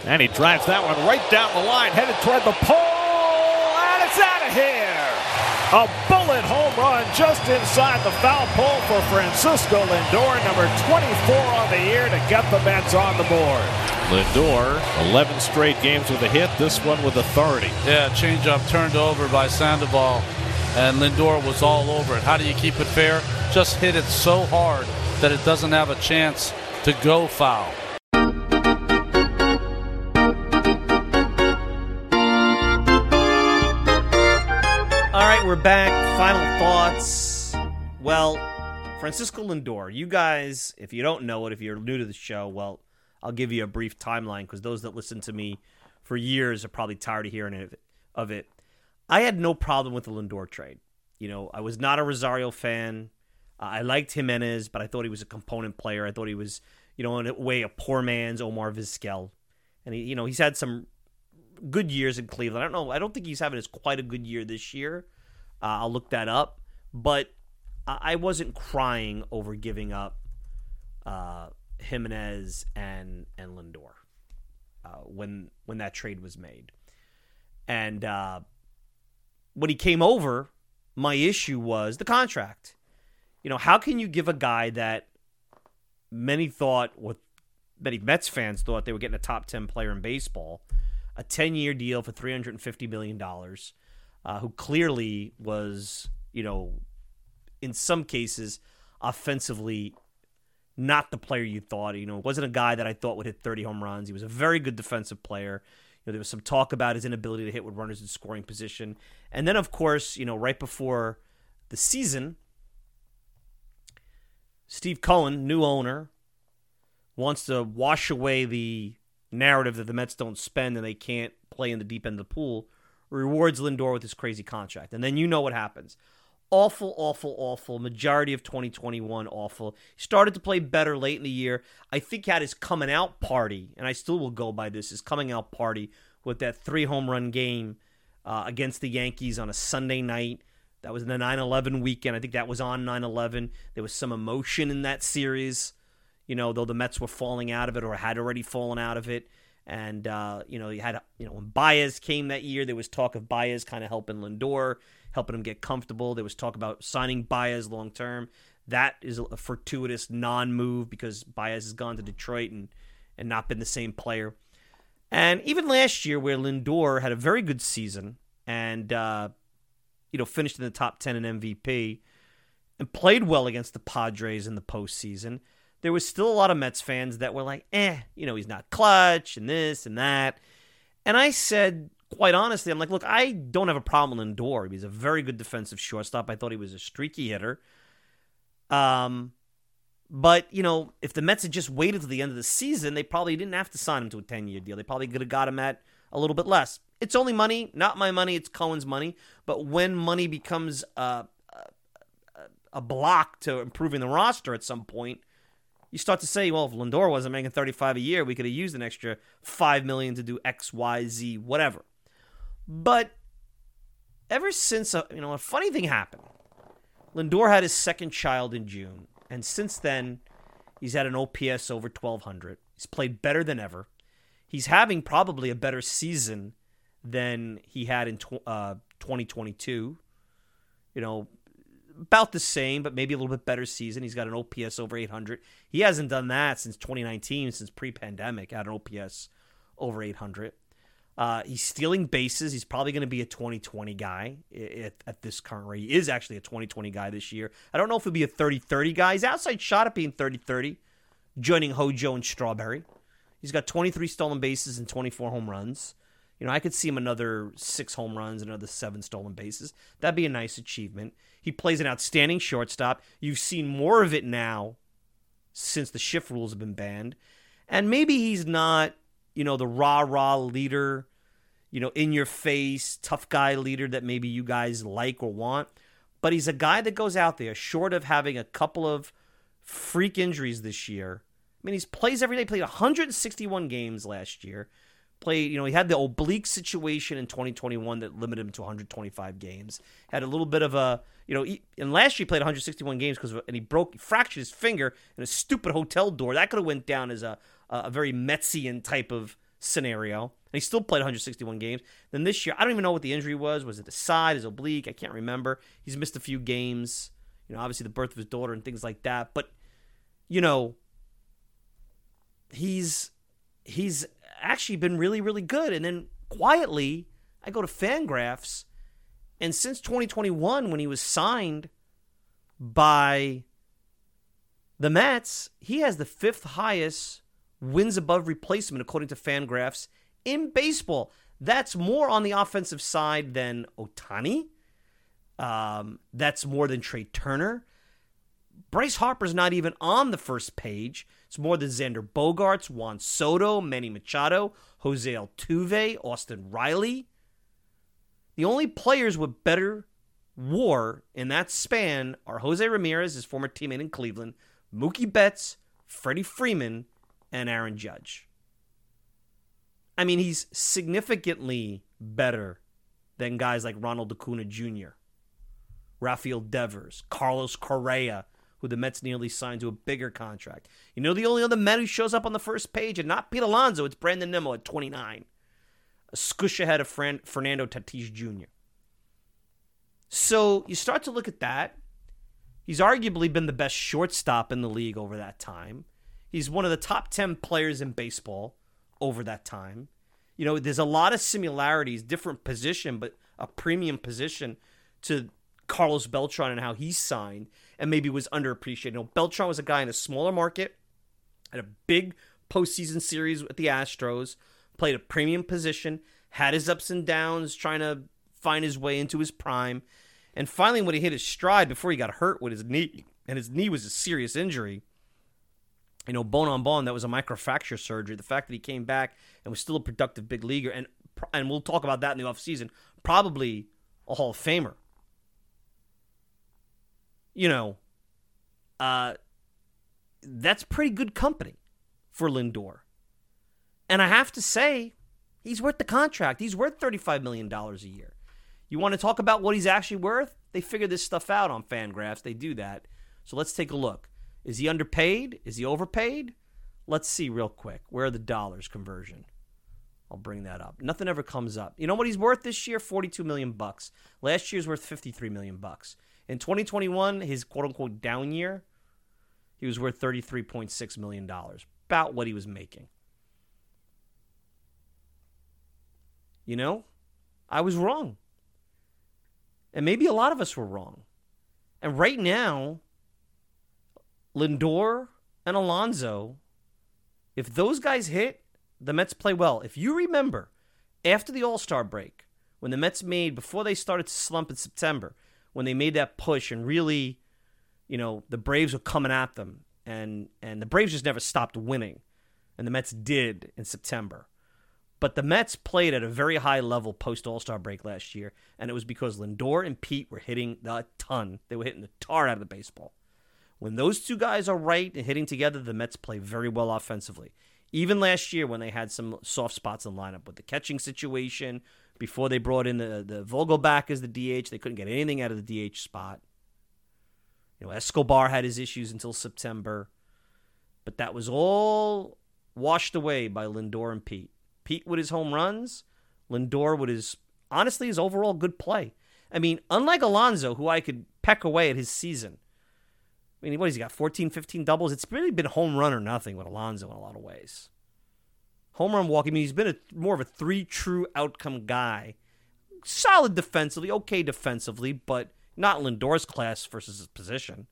And he drives that one right down the line, headed toward the pole, and it's out of here. A bullet home run just inside the foul pole for Francisco Lindor, number 24 on the year to get the Mets on the board. Lindor, 11 straight games with a hit, this one with authority. Yeah, changeup turned over by Sandoval, and Lindor was all over it. How do you keep it fair? Just hit it so hard that it doesn't have a chance to go foul. All right, we're back. Final thoughts. Well, Francisco Lindor, you guys, if you don't know it, if you're new to the show, well, I'll give you a brief timeline because those that listen to me for years are probably tired of hearing of it. I had no problem with the Lindor trade. You know, I was not a Rosario fan. I liked Jimenez, but I thought he was a component player. I thought he was, in a way, a poor man's Omar Vizquel. And, he's had some good years in Cleveland. I don't think he's having quite a good year this year. I'll look that up. But I wasn't crying over giving up Jimenez and Lindor when that trade was made. And when he came over, my issue was the contract. How can you give a guy that many Mets fans thought they were getting a top 10 player in baseball, a 10-year deal for $350 million, who clearly was, in some cases, offensively not the player you thought. It wasn't a guy that I thought would hit 30 home runs. He was a very good defensive player. There was some talk about his inability to hit with runners in scoring position. And then, of course, right before the season, Steve Cohen, new owner, wants to wash away the narrative that the Mets don't spend and they can't play in the deep end of the pool, rewards Lindor with this crazy contract. And then you know what happens. Awful, awful, awful. Majority of 2021, awful. He started to play better late in the year. I think he had his coming out party, and I still will go by this, his coming out party with that 3-home run game against the Yankees on a Sunday night. That was in the 9/11 weekend. I think that was on 9/11. There was some emotion in that series, though the Mets were falling out of it or had already fallen out of it. And, you had, when Baez came that year, there was talk of Baez kind of helping Lindor, helping him get comfortable. There was talk about signing Baez long-term. That is a fortuitous non-move because Baez has gone to Detroit and not been the same player. And even last year where Lindor had a very good season and, finished in the top 10 in MVP and played well against the Padres in the postseason, there was still a lot of Mets fans that were like, he's not clutch and this and that. And I said, quite honestly, I'm like, look, I don't have a problem with Lindor. He's a very good defensive shortstop. I thought he was a streaky hitter. But, if the Mets had just waited till the end of the season, they probably didn't have to sign him to a 10-year deal. They probably could have got him at a little bit less. It's only money, not my money, it's Cohen's money. But when money becomes a block to improving the roster at some point, you start to say, well, if Lindor wasn't making $35 a year, we could have used an extra $5 million to do X, Y, Z, whatever. But ever since, a funny thing happened. Lindor had his second child in June, and since then, he's had an OPS over 1,200. He's played better than ever. He's having probably a better season than he had in 2022. About the same, but maybe a little bit better season. He's got an OPS over 800. He hasn't done that since 2019, since pre-pandemic, had an OPS over 800. He's stealing bases. He's probably going to be a 2020 guy at this current rate. He is actually a 2020 guy this year. I don't know if he'll be a 30-30 guy. He's outside shot at being 30-30, joining Hojo and Strawberry. He's got 23 stolen bases and 24 home runs. I could see him another 6 home runs and another 7 stolen bases. That'd be a nice achievement. He plays an outstanding shortstop. You've seen more of it now since the shift rules have been banned. And maybe he's not, the rah-rah leader, in-your-face, tough guy leader that maybe you guys like or want. But he's a guy that goes out there, short of having a couple of freak injuries this year. I mean, he plays every day. Played 161 games last year. He had the oblique situation in 2021 that limited him to 125 games. Had a little bit of a, and last year he played 161 games and he fractured his finger in a stupid hotel door. That could have went down as a very Metsian type of scenario, and he still played 161 games. Then this year, I don't even know what the injury was. Was it the side, his oblique? I can't remember. He's missed a few games. Obviously the birth of his daughter and things like that. But, he's actually been really, really good. And then quietly, I go to Fangraphs, and since 2021, when he was signed by the Mets, he has the 5th highest wins above replacement, according to Fangraphs, in baseball. That's more on the offensive side than Ohtani. That's more than Trey Turner. Bryce Harper's not even on the first page. It's more than Xander Bogaerts, Juan Soto, Manny Machado, Jose Altuve, Austin Riley. The only players with better WAR in that span are Jose Ramirez, his former teammate in Cleveland, Mookie Betts, Freddie Freeman, and Aaron Judge. I mean, he's significantly better than guys like Ronald Acuna Jr., Rafael Devers, Carlos Correa, who the Mets nearly signed to a bigger contract. The only other Met who shows up on the first page, and not Pete Alonso, it's Brandon Nimmo at 29. A squish ahead of Fernando Tatis Jr. So you start to look at that. He's arguably been the best shortstop in the league over that time. He's one of the top 10 players in baseball over that time. There's a lot of similarities, different position, but a premium position to Carlos Beltran and how he signed and maybe was underappreciated. Beltran was a guy in a smaller market, had a big postseason series with the Astros, played a premium position, had his ups and downs, trying to find his way into his prime. And finally, when he hit his stride before he got hurt with his knee, and his knee was a serious injury, bone on bone, that was a microfracture surgery. The fact that he came back and was still a productive big leaguer, and we'll talk about that in the offseason, probably a Hall of Famer. That's pretty good company for Lindor. And I have to say, he's worth the contract. He's worth $35 million a year. You want to talk about what he's actually worth? They figure this stuff out on Fangraphs. They do that. So let's take a look. Is he underpaid? Is he overpaid? Let's see real quick. Where are the dollars conversion? I'll bring that up. Nothing ever comes up. You know what he's worth this year? $42 million. Last year's worth $53 million. In 2021, his quote-unquote down year, he was worth $33.6 million. About what he was making. I was wrong. And maybe a lot of us were wrong. And right now, Lindor and Alonso, if those guys hit, the Mets play well. If you remember, after the All-Star break, when the Mets before they started to slump in September, when they made that push and really, the Braves were coming at them, and the Braves just never stopped winning, and the Mets did in September. But the Mets played at a very high level post-All-Star break last year, and it was because Lindor and Pete were hitting a ton. They were hitting the tar out of the baseball. When those two guys are right and hitting together, the Mets play very well offensively. Even last year when they had some soft spots in the lineup with the catching situation, before they brought in the Vogelback as the DH, they couldn't get anything out of the DH spot. Escobar had his issues until September, but that was all washed away by Lindor and Pete. Pete with his home runs, Lindor with his overall good play. I mean, unlike Alonso, who I could peck away at his season. I mean, what has he got, 14, 15 doubles? It's really been home run or nothing with Alonso in a lot of ways. Home run walk, he's been more of a 3 true outcome guy. Solid defensively, okay defensively, but not Lindor's class versus his position.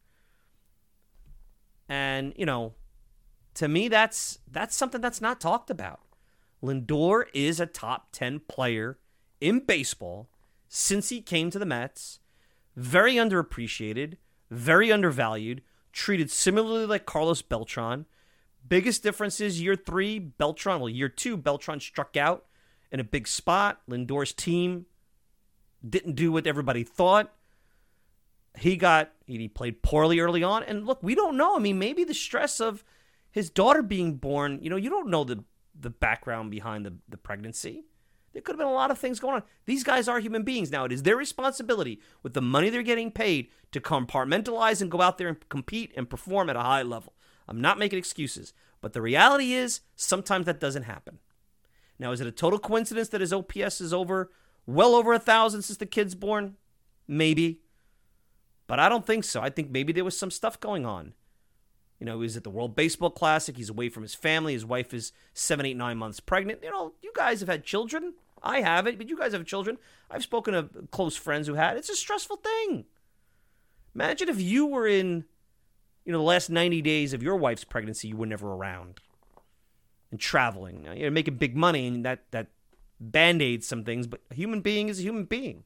And, to me, that's something that's not talked about. Lindor is a top 10 player in baseball since he came to the Mets. Very underappreciated, very undervalued, treated similarly like Carlos Beltran. Biggest difference is year 2, Beltran struck out in a big spot. Lindor's team didn't do what everybody thought. He played poorly early on. And look, we don't know. I mean, maybe the stress of his daughter being born, you don't know the background behind the pregnancy. There could have been a lot of things going on. These guys are human beings. Now, it is their responsibility with the money they're getting paid to compartmentalize and go out there and compete and perform at a high level. I'm not making excuses, but the reality is sometimes that doesn't happen. Now, is it a total coincidence that his OPS is well over 1,000 since the kid's born? Maybe. But I don't think so. I think maybe there was some stuff going on. You know, he was at the World Baseball Classic. He's away from his family. His wife is 7, 8, 9 months pregnant. You know, you guys have had children. I haven't, but you guys have children. I've spoken to close friends who had. It's a stressful thing. Imagine if you were in, the last 90 days of your wife's pregnancy, you were never around and traveling. You're making big money, and that band-aids some things, but a human being is a human being.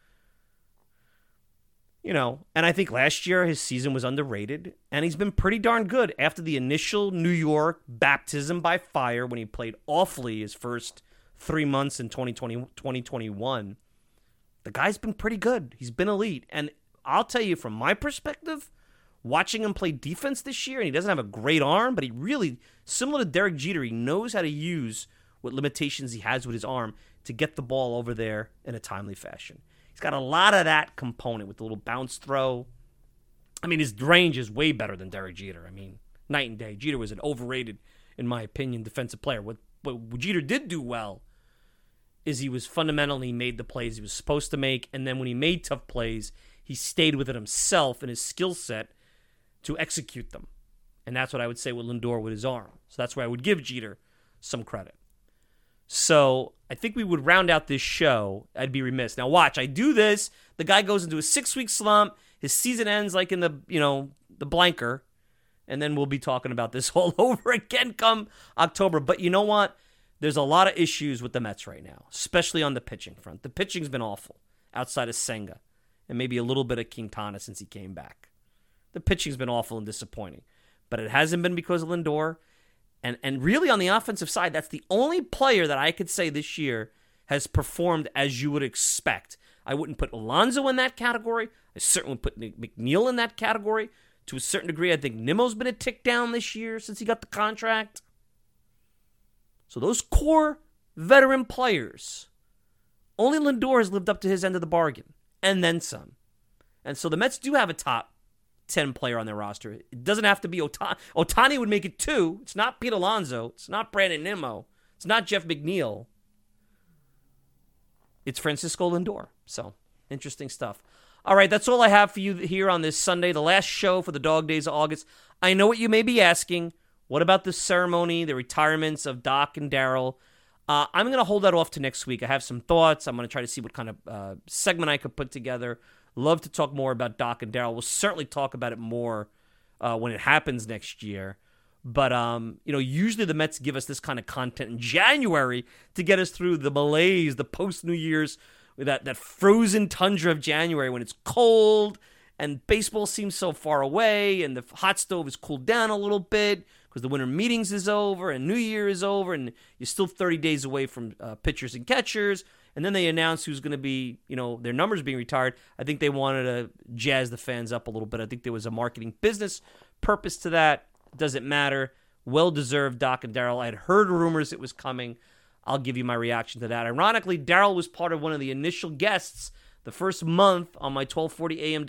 And I think last year his season was underrated, and he's been pretty darn good after the initial New York baptism by fire when he played awfully his first 3 months in 2021. The guy's been pretty good. He's been elite. And I'll tell you, from my perspective, watching him play defense this year, and he doesn't have a great arm, but he really, similar to Derek Jeter, he knows how to use what limitations he has with his arm to get the ball over there in a timely fashion. He's got a lot of that component with the little bounce throw. I mean, his range is way better than Derek Jeter. I mean, night and day. Jeter was an overrated, in my opinion, defensive player. What Jeter did do well is he was fundamentally made the plays he was supposed to make, and then when he made tough plays, he stayed with it himself and his skill set to execute them. And that's what I would say with Lindor with his arm. So that's where I would give Jeter some credit. So I think we would round out this show. I'd be remiss. Now watch, I do this. The guy goes into a 6-week slump. His season ends like in the blanker. And then we'll be talking about this all over again come October. But you know what? There's a lot of issues with the Mets right now, especially on the pitching front. The pitching's been awful outside of Senga and maybe a little bit of Quintana since he came back. The pitching's been awful and disappointing. But it hasn't been because of Lindor. And really on the offensive side, that's the only player that I could say this year has performed as you would expect. I wouldn't put Alonso in that category. I certainly would put McNeil in that category. To a certain degree, I think Nimmo's been a tick down this year since he got the contract. So those core veteran players, only Lindor has lived up to his end of the bargain, and then some. And so the Mets do have a top 10 player on their roster. It doesn't have to be Ohtani. Ohtani would make it 2. It's not Pete Alonso. It's not Brandon Nimmo. It's not Jeff McNeil. It's Francisco Lindor. So, interesting stuff. All right, that's all I have for you here on this Sunday, the last show for the Dog Days of August. I know what you may be asking. What about the ceremony, the retirements of Doc and Darryl? I'm going to hold that off to next week. I have some thoughts. I'm going to try to see what kind of segment I could put together. Love to talk more about Doc and Darryl. We'll certainly talk about it more when it happens next year. But, usually the Mets give us this kind of content in January to get us through the malaise, the post-New Year's, that frozen tundra of January when it's cold and baseball seems so far away and the hot stove has cooled down a little bit because the winter meetings is over and New Year is over and you're still 30 days away from pitchers and catchers. And then they announce who's going to be, their numbers being retired. I think they wanted to jazz the fans up a little bit. I think there was a marketing business purpose to that. Doesn't matter. Well-deserved Doc and Darryl. I had heard rumors it was coming. I'll give you my reaction to that. Ironically, Darryl was part of one of the initial guests the first month on my 1240 AM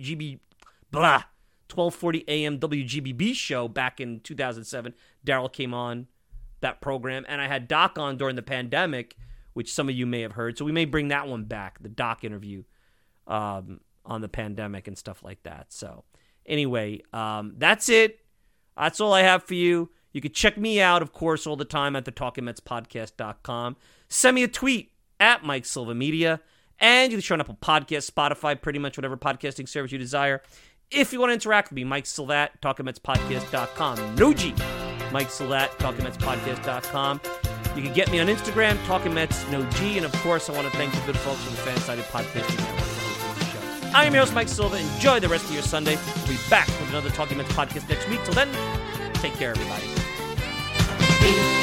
WGBB show back in 2007. Darryl came on that program, and I had Doc on during the pandemic, which some of you may have heard. So we may bring that one back, the Doc interview on the pandemic and stuff like that. So anyway, that's it. That's all I have for you. You can check me out, of course, all the time at the TalkingMetsPodcast.com. Send me a tweet at Mike Silva Media. And you can show up on Podcast, Spotify, pretty much whatever podcasting service you desire. If you want to interact with me, Mike Silva at TalkingMetsPodcast.com. No G. Mike Silva at TalkingMetsPodcast.com. You can get me on Instagram, Talking Mets, no G. And, of course, I want to thank the good folks from the Fansided Podcasting Network for hosting the show. I'm your host, Mike Silva. Enjoy the rest of your Sunday. We'll be back with another Talking Mets podcast next week. Till then, take care, everybody.